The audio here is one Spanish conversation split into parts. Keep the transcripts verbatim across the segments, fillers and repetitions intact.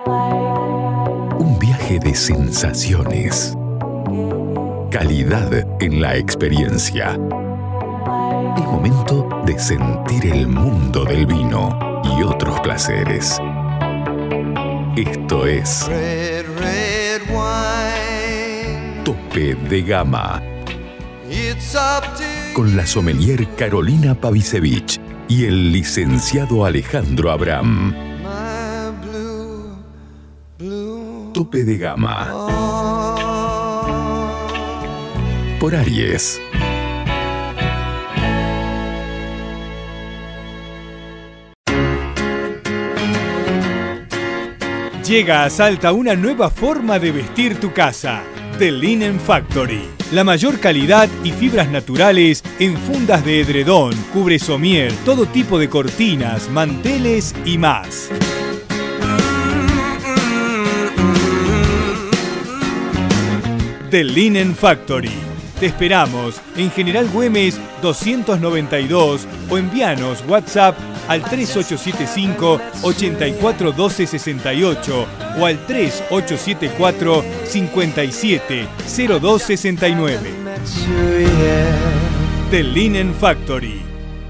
Un viaje de sensaciones. Calidad en la experiencia. Es momento de sentir el mundo del vino y otros placeres. Esto es Red, red wine. Tope de Gama. It's up to Con la sommelier Carolina Pavisevich y el licenciado Alejandro Abraham. my blue, blue Tope de Gama. heart. Por Aries. Llega a Salta una nueva forma de vestir tu casa. The Linen Factory. La mayor calidad y fibras naturales en fundas de edredón, cubre somier, todo tipo de cortinas, manteles y más. The Linen Factory. Te esperamos en General Güemes doscientos noventa y dos o envíanos WhatsApp al tres ocho siete cinco, ocho cuatro uno dos seis ocho o al tres ocho siete cuatro, cinco siete cero dos seis nueve. The Linen Factory.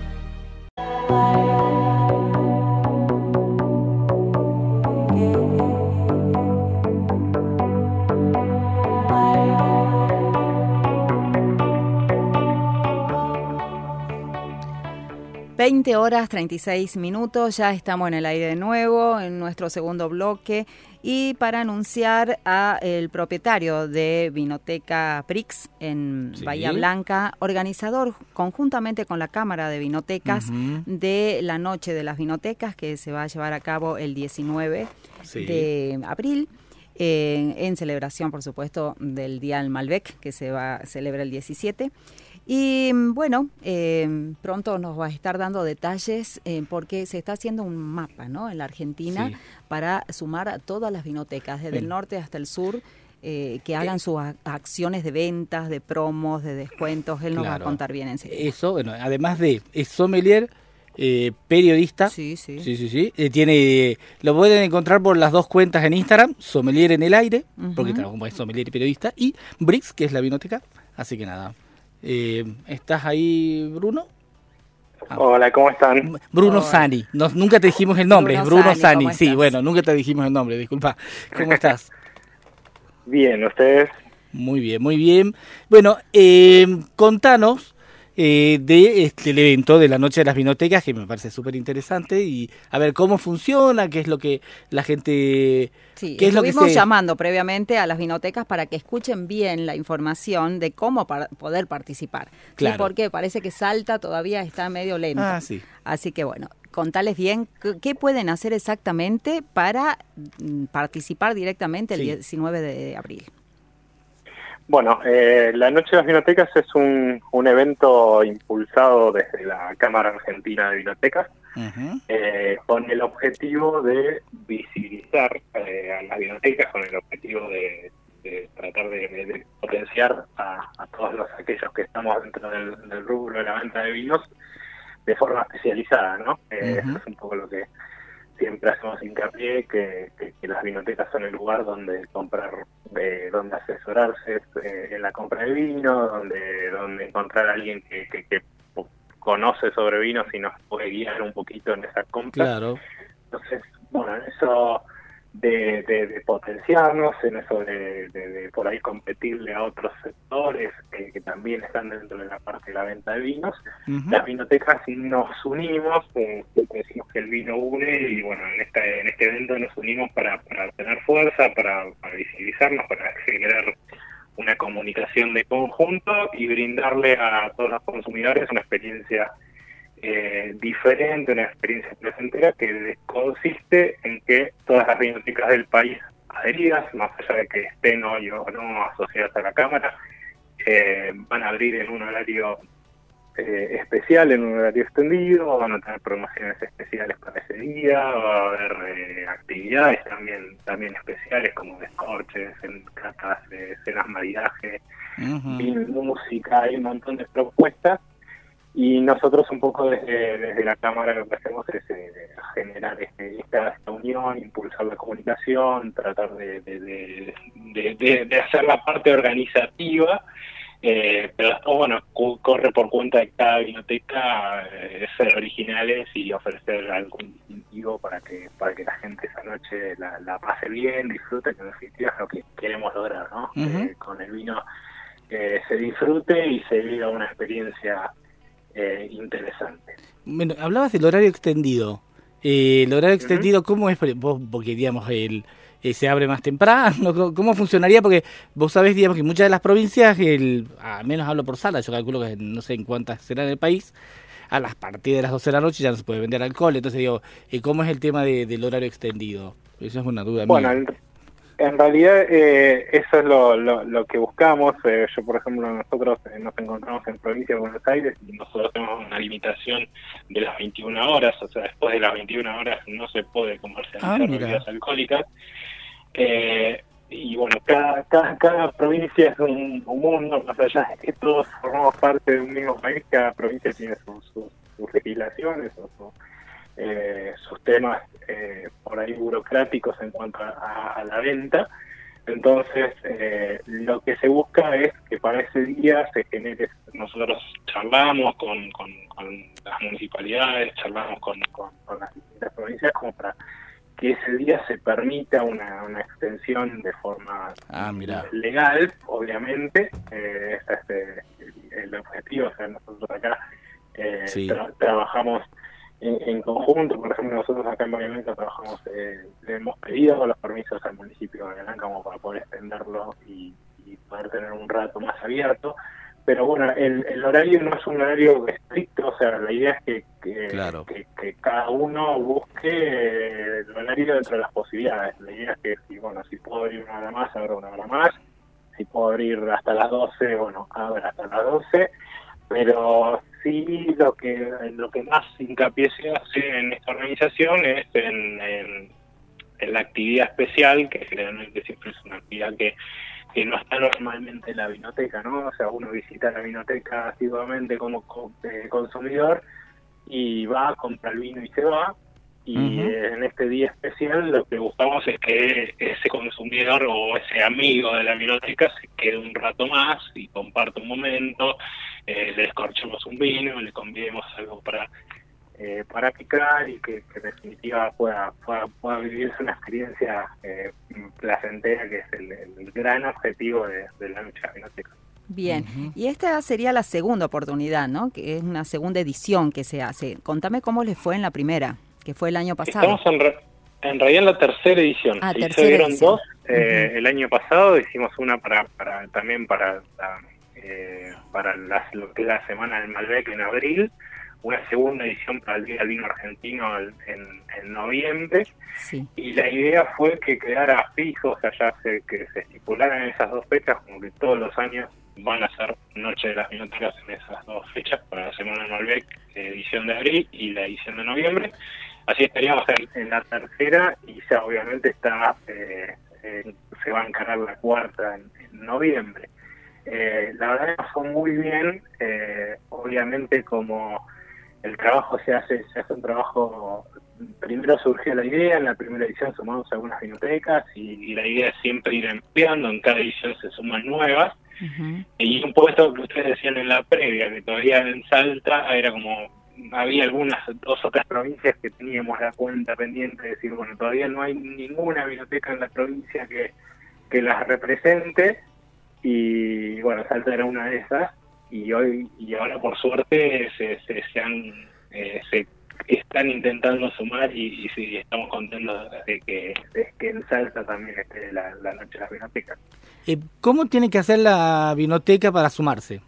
veinte horas treinta y seis minutos, ya estamos en el aire de nuevo, en nuestro segundo bloque, y para anunciar a el propietario de Vinoteca Prix en Sí. Bahía Blanca, organizador conjuntamente con la Cámara de Vinotecas Ujú. de la Noche de las Vinotecas, que se va a llevar a cabo el diecinueve Sí. de abril. Eh, en celebración, por supuesto, del Día del Malbec, que se va a celebrar el diecisiete. Y bueno, eh, pronto nos va a estar dando detalles eh, porque se está haciendo un mapa, ¿no?, en la Argentina, Sí. para sumar a todas las vinotecas, desde Bien. el norte hasta el sur, eh, que hagan sus a- acciones de ventas, de promos, de descuentos. Él nos va a Claro. contar bien enseguida. Eso, bueno, además de es sommelier, eh, periodista. Sí, sí. Sí, sí, sí. Eh, tiene, lo pueden encontrar por las dos cuentas en Instagram, Sommelier en el aire, Ujú. porque trabaja como es sommelier y periodista, y Brix, que es la vinoteca. Así que nada. Eh, ¿Estás ahí, Bruno? Ah. Hola, ¿cómo están? Bruno Hola. Sani. No, nunca te dijimos el nombre, Bruno es Bruno Sani, Sani. ¿cómo Sí, estás? bueno, nunca te dijimos el nombre, disculpa. ¿Cómo estás? Bien, ¿ustedes? Muy bien, muy bien. Bueno, eh, contanos eh, de este el evento de la Noche de las Vinotecas, que me parece súper interesante, y a ver cómo funciona, qué es lo que la gente... Sí, qué es lo que estuvimos se... llamando previamente a las vinotecas para que escuchen bien la información de cómo par- poder participar. ¿Sí? Claro. Porque parece que Salta todavía está medio lento. Ah, sí. Así que bueno, contales bien qué, qué pueden hacer exactamente para mm, participar directamente el Sí. diecinueve de abril. Bueno, eh, la Noche de las Vinotecas es un, un evento impulsado desde la Cámara Argentina de Vinotecas, Ujú. eh, con el objetivo de visibilizar eh, a las vinotecas, con el objetivo de, de tratar de, de potenciar a, a todos los, aquellos que estamos dentro del, del rubro de la venta de vinos de forma especializada, ¿no? Eh, Ujú. Eso es un poco lo que siempre hacemos hincapié, que, que, que las vinotecas son el lugar donde comprar, eh, donde asesorarse eh, en la compra de vino, donde donde encontrar a alguien que, que, que conoce sobre vinos y nos puede guiar un poquito en esa compra. Claro. Entonces, bueno, en eso de, de, de potenciarnos, en eso de, de, de por ahí competirle a otros sectores que, que también están dentro de la parte de la venta de vinos, Ujú. las vinotecas nos unimos, eh, siempre decimos que el vino une, y bueno, en este, en este evento nos unimos para, para tener fuerza, para, para visibilizarnos, para generar una comunicación de conjunto y brindarle a todos los consumidores una experiencia eh, diferente, una experiencia placentera que consiste en que todas las vinotecas del país adheridas, más allá de que estén hoy o no asociadas a la Cámara, eh, van a abrir en un horario eh, especial, en un horario extendido, van a tener promociones especiales para ese día, va a haber eh, actividades también también especiales como descorches, en catas, de cenas maridaje, Ujú. vino, música, hay un montón de propuestas. y nosotros un poco desde, desde la Cámara lo que hacemos es eh, generar este, esta, esta unión, impulsar la comunicación, tratar de, de, de, de, de, de hacer la parte organizativa, eh, pero esto, bueno, corre por cuenta de cada biblioteca eh, ser originales y ofrecer algún distintivo para que para que la gente esa noche la, la pase bien, disfrute, que en definitiva es lo que queremos lograr, ¿no? Uh-huh. Eh, con el vino eh, se disfrute y se viva una experiencia Eh, interesante. Bueno, hablabas del horario extendido. Eh, el horario extendido, uh-huh. ¿Cómo es? Vos, porque, digamos, el, eh, se abre más temprano. ¿Cómo, ¿Cómo funcionaría? Porque vos sabés, digamos, que muchas de las provincias, el, al menos hablo por sala, yo calculo que no sé en cuántas serán en el país, a las partir de las doce de la noche ya no se puede vender alcohol. Entonces, digo, eh, ¿cómo es el tema de, del horario extendido? Eso es una duda bueno, mía. En... En realidad, eh, eso es lo, lo, lo que buscamos. Eh, yo, por ejemplo, nosotros eh, nos encontramos en provincia de Buenos Aires y nosotros tenemos una limitación de las veintiuna horas, o sea, después de las veintiuna horas no se puede comercializar ah, bebidas alcohólicas. Eh, y bueno, cada, cada, cada provincia es un, un mundo, más allá de que todos formamos parte de un mismo país, cada provincia tiene sus, sus, sus legislaciones o sus... Eh, sus temas eh, por ahí burocráticos en cuanto a, a la venta. Entonces eh, lo que se busca es que para ese día se genere, nosotros charlamos con, con, con las municipalidades, charlamos con, con, con las distintas provincias como para que ese día se permita una, una extensión de forma ah, legal, obviamente. Eh, ese es el, el objetivo. O sea, nosotros acá eh, sí. tra- trabajamos En, en conjunto. Por ejemplo, nosotros acá en Bahía Blanca trabajamos, eh, le hemos pedido los permisos al municipio de Bahía Blanca como para poder extenderlo y, y poder tener un rato más abierto, pero bueno, el, el horario no es un horario estricto, o sea, la idea es que, que, claro. que, que cada uno busque el horario dentro de las posibilidades. La idea es que, si bueno, si puedo abrir una hora más, abro una hora más, si puedo abrir hasta las doce, bueno, abro hasta las doce, pero sí lo que lo que más hincapié se hace en esta organización es en, en, en la actividad especial, que generalmente siempre es una actividad que, que no está normalmente en la vinoteca, ¿no? O sea, uno visita la vinoteca asiduamente como eh, consumidor y va, compra el vino y se va. Y uh-huh. en este día especial lo que buscamos es que ese consumidor o ese amigo de la biblioteca se quede un rato más y comparte un momento, eh, le descorchemos un vino, le convidemos algo para eh, para picar y que, que en definitiva pueda, pueda, pueda vivirse una experiencia eh, placentera, que es el, el gran objetivo de, de la noche de la biblioteca. Bien, uh-huh. Y esta sería la segunda oportunidad, ¿no? Que es una segunda edición que se hace. Contame cómo les fue en la primera, que fue el año pasado. Estamos en, re, en realidad en la tercera edición. Ah, sí, tercera se dieron edición. dos. Eh, uh-huh. El año pasado hicimos una para, para también para la, eh, para las, lo que es la Semana del Malbec en abril, una segunda edición para el Día del Vino Argentino en, en noviembre, sí. Y la idea fue que quedara fijo, o sea, ya se, que se estipularan esas dos fechas, como que todos los años van a ser Noche de las Vinotecas en esas dos fechas, para la Semana del Malbec, edición de abril y la edición de noviembre. Así estaríamos en, en la tercera y ya obviamente está eh, eh, se va a encarar la cuarta en, en noviembre. Eh, la verdad que fue muy bien, eh, obviamente como el trabajo se hace, se hace un trabajo, primero surgió la idea, en la primera edición sumamos algunas vinotecas y, y la idea es siempre ir ampliando, en cada edición se suman nuevas. Uh-huh. Y un poco esto que ustedes decían en la previa, que todavía en Salta era como, había algunas, dos o tres provincias que teníamos la cuenta pendiente de decir, bueno, todavía no hay ninguna biblioteca en la provincia que, que las represente, y bueno, Salta era una de esas, y hoy y ahora por suerte se, se, se han eh, se están intentando sumar y, y sí, estamos contentos de que, de que en Salta también esté la, la noche de las vinotecas. Eh, ¿Cómo tiene que hacer la vinoteca para sumarse?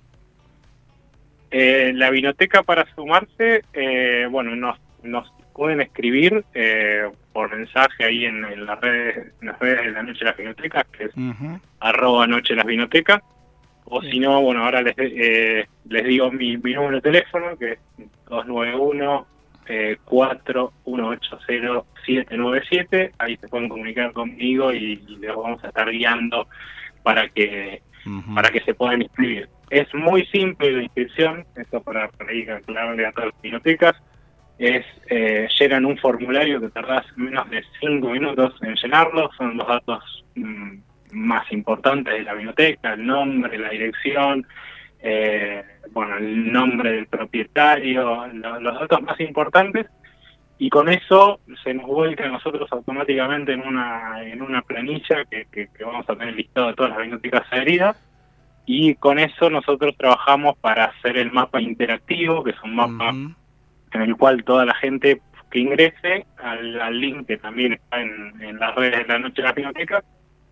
Eh, la vinoteca para sumarse, eh, bueno, nos, nos pueden escribir eh, por mensaje ahí en, en las redes, en las redes de la Noche de las Vinotecas, que es uh-huh. arroba Noche de las Vinotecas, o sí. Si no, bueno, ahora les eh, les digo mi, mi número de teléfono, que es dos nueve uno, cuatro uno ocho cero, siete nueve siete, ahí se pueden comunicar conmigo y, y les vamos a estar guiando para que uh-huh. para que se puedan inscribir. es muy simple la inscripción, esto para, para ir a aclararle a todas las bibliotecas. Es, eh, llenan un formulario que tardás menos de cinco minutos en llenarlo, son los datos mm, más importantes de la biblioteca, el nombre, la dirección, eh, bueno, el nombre del propietario, lo, los datos más importantes, y con eso se nos vuelca a nosotros automáticamente en una en una planilla que, que, que vamos a tener listado de todas las bibliotecas adheridas, y con eso nosotros trabajamos para hacer el mapa interactivo, que es un mapa uh-huh. en el cual toda la gente que ingrese al, al link que también está en, en las redes de la noche de la biblioteca,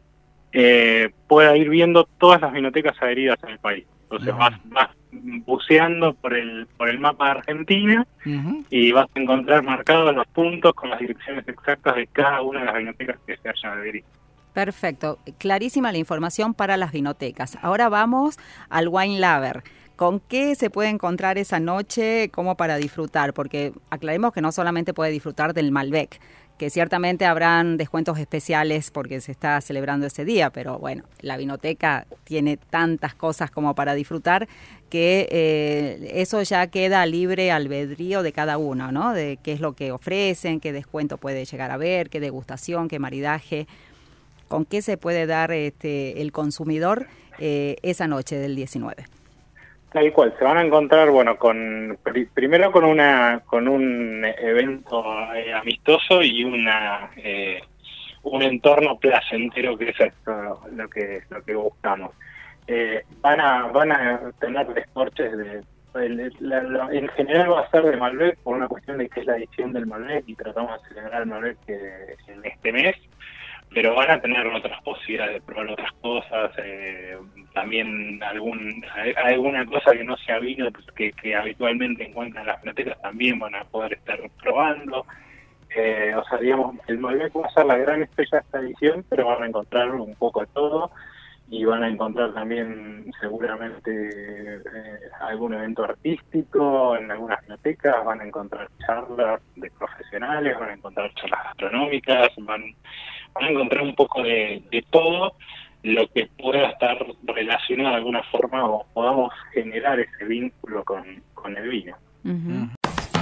eh, pueda ir viendo todas las bibliotecas adheridas en el país. Entonces uh-huh. vas, vas buceando por el por el mapa de Argentina uh-huh. y vas a encontrar marcados los puntos con las direcciones exactas de cada una de las bibliotecas que se hayan adherido. Perfecto, clarísima la información para las vinotecas. Ahora vamos al Wine Lover. ¿Con qué se puede encontrar esa noche como para disfrutar? Porque aclaremos que no solamente puede disfrutar del Malbec, que ciertamente habrán descuentos especiales porque se está celebrando ese día, pero bueno, la vinoteca tiene tantas cosas como para disfrutar que eh, eso ya queda libre albedrío de cada uno, ¿no? De qué es lo que ofrecen, qué descuento puede llegar a haber, qué degustación, qué maridaje, con qué se puede dar este el consumidor eh, esa noche del diecinueve. Tal cual, se van a encontrar, bueno, con pr- primero con una con un evento eh, amistoso y una eh, un entorno placentero, que es esto, lo que lo que buscamos. Eh, van a van a tener descorches de el, la, la, en general va a ser de Malbec por una cuestión de que es la edición del Malbec y tratamos de celebrar el Malbec eh, en este mes. Pero van a tener otras posibilidades de probar otras cosas, eh, también algún alguna cosa que no sea vino, pues, que, que habitualmente encuentran en las bibliotecas, también van a poder estar probando. Eh, o sea, digamos, el Malbec va a ser la gran estrella de esta edición, pero van a encontrar un poco de todo, y van a encontrar también seguramente eh, algún evento artístico en algunas bibliotecas, van a encontrar charlas de profesionales, van a encontrar charlas gastronómicas, van van a encontrar un poco de, de todo lo que pueda estar relacionado de alguna forma o podamos generar ese vínculo con, con el vino. Uh-huh.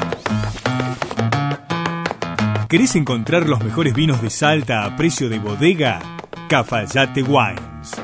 ¿Querés encontrar los mejores vinos de Salta a precio de bodega? Cafayate Wines.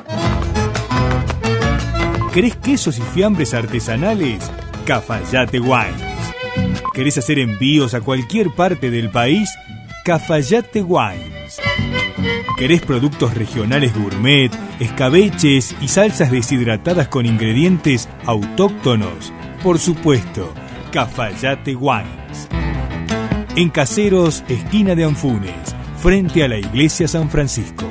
¿Querés quesos y fiambres artesanales? Cafayate Wines. ¿Querés hacer envíos a cualquier parte del país? Cafayate Wines. ¿Querés productos regionales gourmet, escabeches y salsas deshidratadas con ingredientes autóctonos? Por supuesto, Cafayate Wines. En Caseros, esquina de Anfunes, frente a la iglesia San Francisco.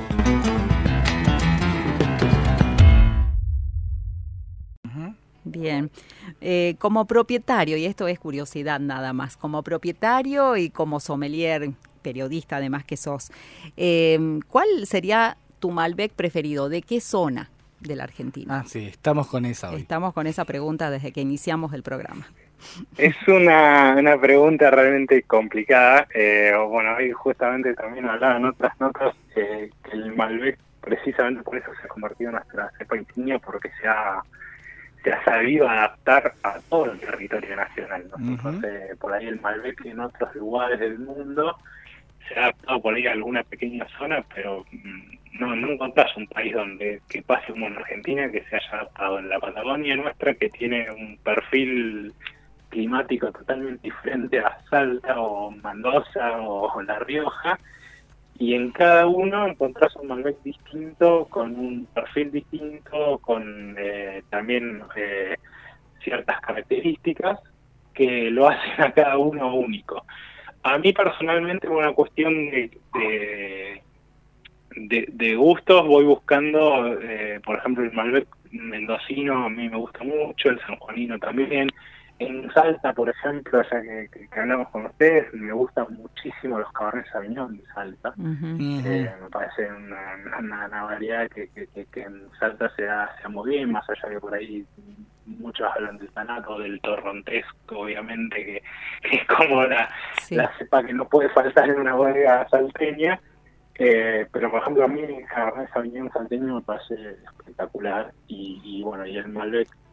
Bien, eh, como propietario, y esto es curiosidad nada más, como propietario y como sommelier, periodista además que sos, eh, ¿cuál sería tu Malbec preferido? ¿De qué zona de la Argentina? Ah, sí, estamos con esa hoy. Estamos con esa pregunta desde que iniciamos el programa. Es una, una pregunta realmente complicada. Eh, bueno, hoy justamente también hablaba en otras notas eh, que el Malbec precisamente por eso se ha convertido en nuestra cepa insignia, porque se ha se ha sabido adaptar a todo el territorio nacional, ¿no? Uh-huh. Entonces, por ahí el Malbec en otros lugares del mundo se ha adaptado por ahí a alguna pequeña zona, pero no, no encontrás un país donde que pase como en Argentina que se haya adaptado. En la Patagonia nuestra, que tiene un perfil climático totalmente diferente a Salta o Mendoza o La Rioja, y en cada uno encontrás un Malbec distinto, con un perfil distinto, con eh, también eh, ciertas características que lo hacen a cada uno único. A mí personalmente, por una cuestión de, de, de, de gustos, voy buscando, eh, por ejemplo, el Malbec mendocino a mí me gusta mucho, el sanjuanino también. En Salta, por ejemplo, ya que, que, que hablamos con ustedes, me gustan muchísimo los Cabernet Sauvignon de Salta. Uh-huh. Eh, me parece una, una, una variedad que, que, que, que en Salta se da, se da muy bien, más allá que por ahí muchos hablan del tanato, del torrontesco, obviamente, que, que es como la, sí. la cepa que no puede faltar en una bodega salteña. Eh, pero, por ejemplo, a mí el Cabernet Sauvignon salteño me parece espectacular. Y, y bueno, y el Malbec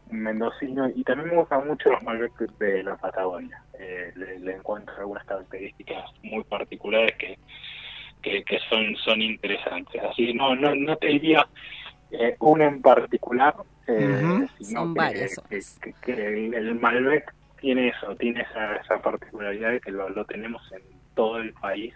mendocino, y también me gustan mucho los Malbec de la Patagonia. Eh, le, le encuentro algunas características muy particulares que, que, que son, son interesantes. Así no, no, no te diría eh, una en particular, eh, Ujú. sino Son que, varias. que, que, que el, el Malbec tiene eso, tiene esa, esa particularidad de que lo, lo tenemos en todo el país.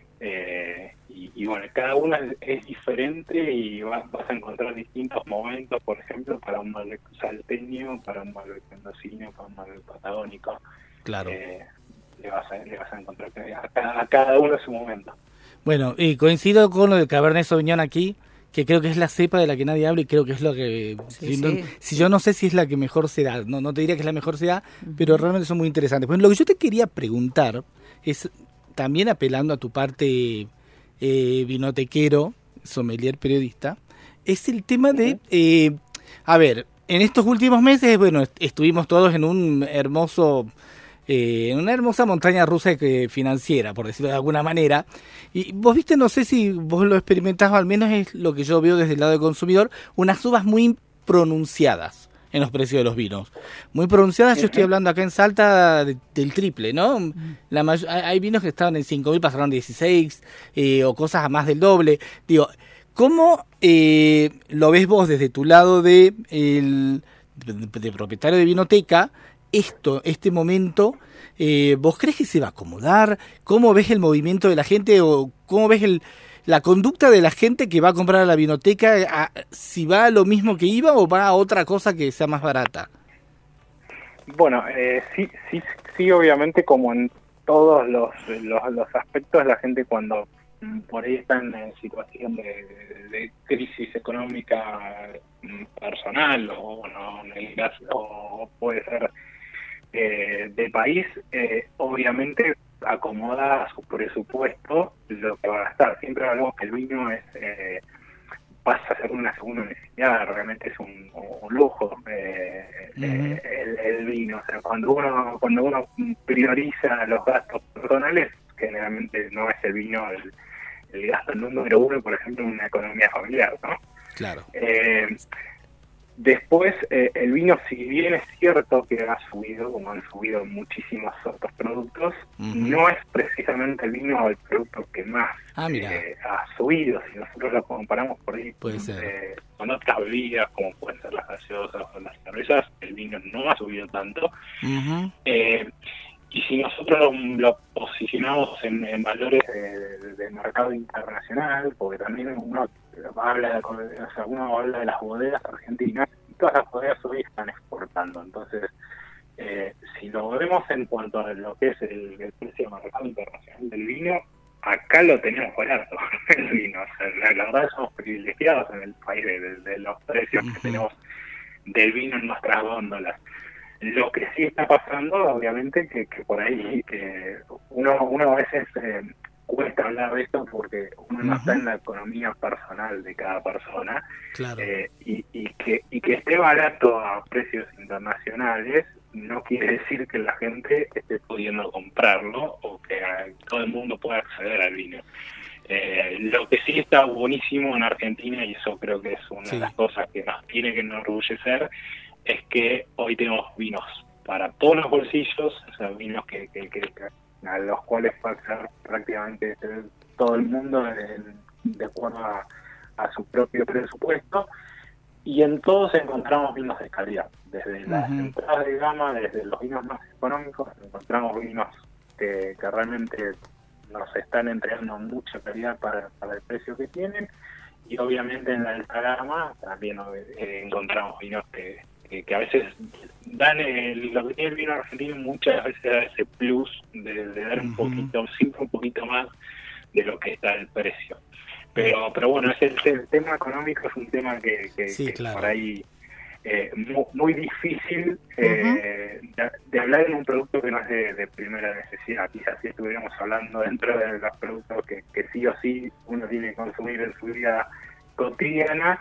Eh, y, y bueno, cada una es, es diferente y vas, vas a encontrar distintos momentos, por ejemplo, para un Malbec salteño, para un Malbec mendocino, para un Malbec patagónico. Claro. Eh, le, vas a, le vas a encontrar que a, cada- a cada uno su momento. Bueno, y coincido con lo del Cabernet Sauvignon aquí, que creo que es la cepa de la que nadie habla y creo que es lo que... Sí, si, no- sí, si sí. yo no sé si es la que mejor se da, no, no te diría que es la mejor se da, Ujú. pero realmente son muy interesantes. Bueno, lo que yo te quería preguntar es, también apelando a tu parte eh, vinotequero, sommelier periodista, es el tema de... eh, a ver, en estos últimos meses, bueno, est- estuvimos todos en un hermoso... eh, en una hermosa montaña rusa que, financiera, por decirlo de alguna manera. Y vos viste, no sé si vos lo experimentás, o al menos es lo que yo veo desde el lado del consumidor, unas subas muy pronunciadas en los precios de los vinos. Muy pronunciadas, yo estoy hablando acá en Salta de- del triple, ¿no? La may- hay hay vinos que estaban en cinco mil, pasaron a dieciséis, eh, o cosas a más del doble. Digo, ¿cómo eh, lo ves vos desde tu lado de, el, de, de propietario de vinoteca? Esto, este momento, eh, ¿vos crees que se va a acomodar? ¿Cómo ves el movimiento de la gente o cómo ves el, la conducta de la gente que va a comprar a la vinoteca? A, ¿Si va a lo mismo que iba o va a otra cosa que sea más barata? Bueno, eh, sí, sí, sí, obviamente, como en todos los, los, los aspectos, la gente cuando mm, por ahí está en situación de, de, de crisis económica mm, personal, o bueno, en el caso, o puede ser eh, de país, eh, obviamente acomoda a su presupuesto lo que va a gastar. Siempre hablamos que el vino es eh, pasa a ser una segunda necesidad, realmente es un, un lujo eh, Ujú. eh, el, el vino. O sea, cuando uno cuando uno prioriza los gastos personales, generalmente no es el vino el, el gasto número uno, por ejemplo, en una economía familiar, ¿no? Claro. Eh, Después, eh, el vino, si bien es cierto que ha subido, como han subido muchísimos otros productos, Ujú. no es precisamente el vino el producto que más Ah, mira. eh, ha subido. Si nosotros lo comparamos por ahí Puede con, ser. eh, con otras bebidas, como pueden ser las gaseosas o las cervezas, el vino no ha subido tanto. Ujú. Eh, y si nosotros lo, lo posicionamos en, en valores de, de mercado internacional, porque también uno habla de, o sea, uno habla de las bodegas argentinas, y todas las bodegas hoy están exportando. Entonces, eh, si lo vemos en cuanto a lo que es el, el precio de mercado internacional del vino, acá lo tenemos barato, el vino. O sea, la, la verdad somos privilegiados en el país de, de, de los precios Ujú. que tenemos del vino en nuestras góndolas. Lo que sí está pasando, obviamente, que, que por ahí que uno, uno a veces eh, cuesta hablar de esto porque uno no Ujú. está en la economía personal de cada persona, Claro. eh, y, y que y que esté barato a precios internacionales no quiere decir que la gente esté pudiendo comprarlo o que eh, todo el mundo pueda acceder al vino. Eh, lo que sí está buenísimo en Argentina, y eso creo que es una Sí. de las cosas que nos tiene que enorgullecer, es que hoy tenemos vinos para todos los bolsillos, o sea, vinos que, que, que, que a los cuales puede acceder prácticamente todo el mundo de, de acuerdo a, a su propio presupuesto, y en todos encontramos vinos de calidad, desde las Ujú. entradas de gama, desde los vinos más económicos, encontramos vinos que, que realmente nos están entregando mucha calidad para, para el precio que tienen, y obviamente en la alta gama también eh, encontramos vinos que, que, que a veces dan el, lo que tiene el vino argentino muchas veces da ese plus de, de dar un Ujú. poquito, siempre un poquito más de lo que está el precio. Pero pero bueno, ese, el tema económico es un tema que, que, Sí, que claro. por ahí eh, muy, muy difícil eh, de, de hablar en un producto que no es de, de primera necesidad. Quizás si estuviéramos hablando dentro de los productos que, que sí o sí uno tiene que consumir en su vida cotidiana,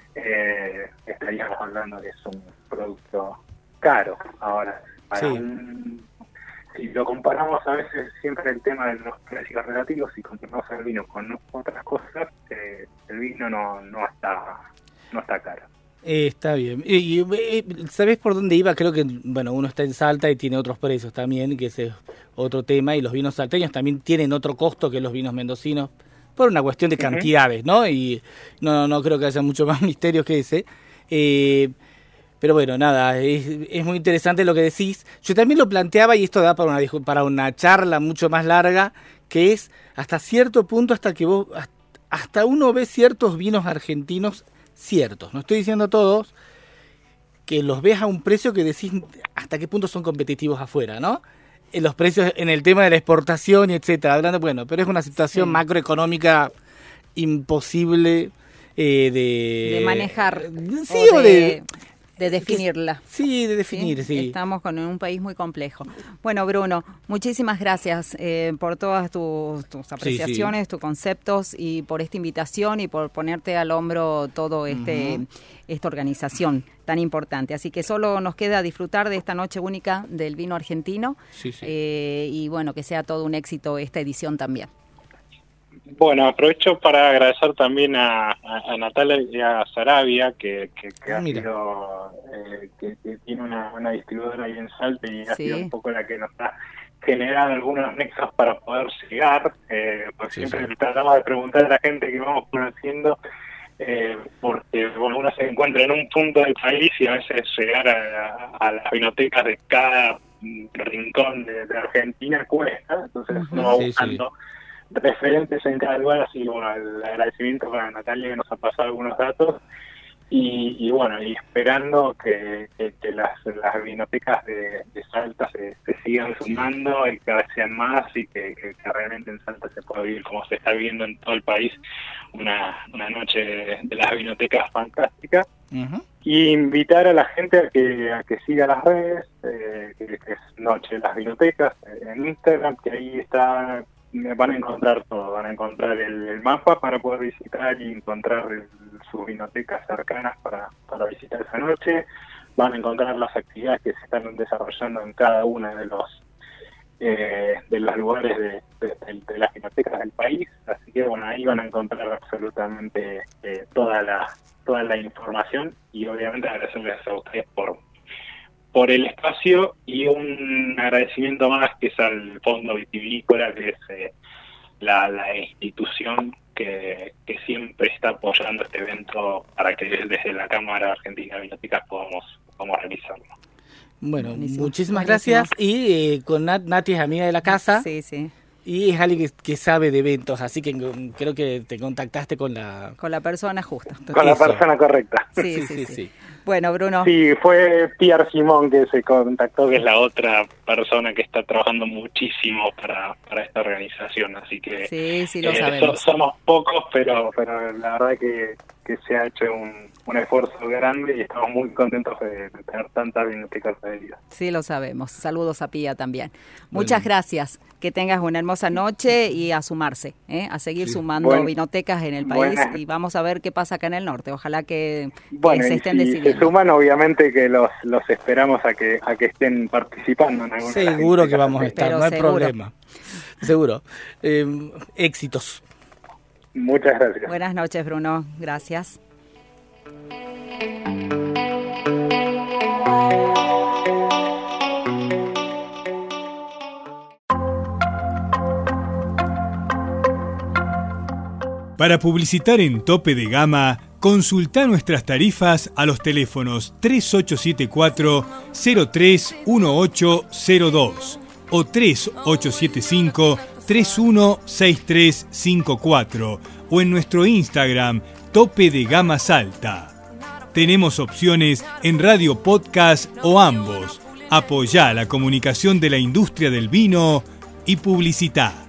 eh, estaríamos hablando que es un producto caro. Ahora, para Sí. un, si lo comparamos a veces siempre el tema de los precios relativos, y comparamos el vino con otras cosas, eh, el vino no, no está no está caro. Eh, está bien. Y, y, eh, ¿sabés por dónde iba? Creo que, bueno, uno está en Salta y tiene otros precios también, que ese es otro tema, y los vinos salteños también tienen otro costo que los vinos mendocinos, por una cuestión de cantidades, uh-huh. ¿no? Y no, no creo que haya mucho más misterios que ese. Eh, pero bueno, nada, es, es muy interesante lo que decís. Yo también lo planteaba, y esto da para una, para una charla mucho más larga, que es hasta cierto punto, hasta que vos, hasta uno ve ciertos vinos argentinos ciertos, no estoy diciendo todos, que los ves a un precio que decís hasta qué punto son competitivos afuera, ¿no? En los precios, en el tema de la exportación y etcétera, hablando, bueno, pero es una situación sí. macroeconómica imposible eh, de... de manejar. Sí, o de... O de De definirla. Sí, de definir, sí. sí. Estamos con un país muy complejo. Bueno, Bruno, muchísimas gracias eh, por todas tus, tus apreciaciones, sí, sí. tus conceptos y por esta invitación y por ponerte al hombro todo este uh-huh. esta organización tan importante. Así que solo nos queda disfrutar de esta noche única del vino argentino sí, sí. Eh, y bueno, que sea todo un éxito esta edición también. Bueno, aprovecho para agradecer también a, a, a Natalia Sarabia, que, que, que ah, ha mira. sido, eh, que, que tiene una, una distribuidora ahí en Salta y ha sí. sido un poco la que nos ha generado algunos nexos para poder llegar, eh, porque sí, siempre sí. tratamos de preguntar a la gente que vamos conociendo, eh, porque bueno, uno se encuentra en un punto del país y a veces llegar a, a las vinotecas de cada rincón de, de Argentina cuesta, entonces uno va sí, buscando sí. referentes en cada lugar, así bueno, el agradecimiento para Natalia que nos ha pasado algunos datos y, y bueno, y esperando que, que, que las, las vinotecas de, de Salta se, se sigan sumando y cada vez sean más y que, que, que realmente en Salta se pueda vivir como se está viviendo en todo el país una, una noche de, de las vinotecas fantástica. Uh-huh. Y invitar a la gente a que a que siga las redes, eh, que, que es Noche de las Vinotecas en Instagram, que ahí está. Van a encontrar todo, van a encontrar el, el mapa para poder visitar y encontrar el, sus vinotecas cercanas para, para visitar esa noche, van a encontrar las actividades que se están desarrollando en cada uno de los eh, de los lugares de, de, de, de las vinotecas del país, así que bueno, ahí van a encontrar absolutamente eh, toda la toda la información y obviamente agradecerles a ustedes por por el espacio y un agradecimiento más que es al Fondo Vitivinícola, que es eh, la, la institución que, que siempre está apoyando este evento para que desde la Cámara Argentina de Vinotecas podamos, podamos realizarlo. Bueno, Buenísimo. muchísimas Buenísimo. gracias y eh, con Nat, Nati es amiga de la casa. Sí, sí. Y es alguien que, que sabe de eventos, así que creo que te contactaste con la... Con la persona justa. Con Eso. la persona correcta. Sí, sí, sí. sí. sí. Bueno, Bruno. Sí, fue Pierre Simón que se contactó, que es la otra persona que está trabajando muchísimo para, para esta organización, así que sí, sí lo eh, sabemos. So, somos pocos, pero pero la verdad que, que se ha hecho un, un esfuerzo grande y estamos muy contentos de, de tener tantas vinotecas adheridas. Sí, lo sabemos. Saludos a Pía también. Muchas bueno. gracias. Que tengas una hermosa noche y a sumarse, ¿eh? a seguir sí. sumando bueno, vinotecas en el país buena. Y vamos a ver qué pasa acá en el norte. Ojalá que, bueno, que se estén si decidiendo. Se suman, obviamente que los los esperamos a que a que estén participando en alguna. Seguro que vamos a estar, Pero no hay seguro. problema. Seguro. Eh, éxitos. Muchas gracias. Buenas noches, Bruno. Gracias. Para publicitar en Tope de Gama, consulta nuestras tarifas a los teléfonos tres ocho siete cuatro, cero tres uno ocho cero dos o tres ocho siete cinco, tres uno seis tres cinco cuatro o en nuestro Instagram Tope de Gama Salta. Tenemos opciones en radio podcast o ambos. Apoyá la comunicación de la industria del vino y publicitá.